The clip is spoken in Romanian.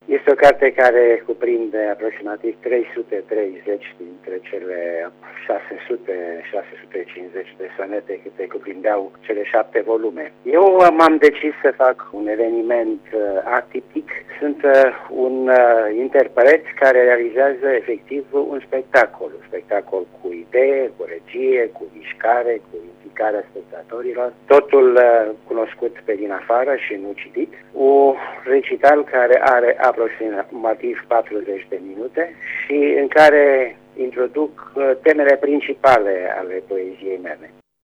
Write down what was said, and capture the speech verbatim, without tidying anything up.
Este o carte care cuprinde aproximativ trei sute treizeci dintre cele șase sute șase sute cincizeci de sonete câte cuprindeau cele șapte volume. Eu m-am decis să fac un eveniment uh, atipic. Sunt uh, un uh, interpret care realizează efectiv un spectacol. Un spectacol cu idee, cu regie, cu mișcare, cu implicarea spectatorilor. Totul uh, cunoscut pe din afară și nu citit. Un recital care are aproximativ patruzeci de minute și în care introduc uh, temele principale ale poeziei mele.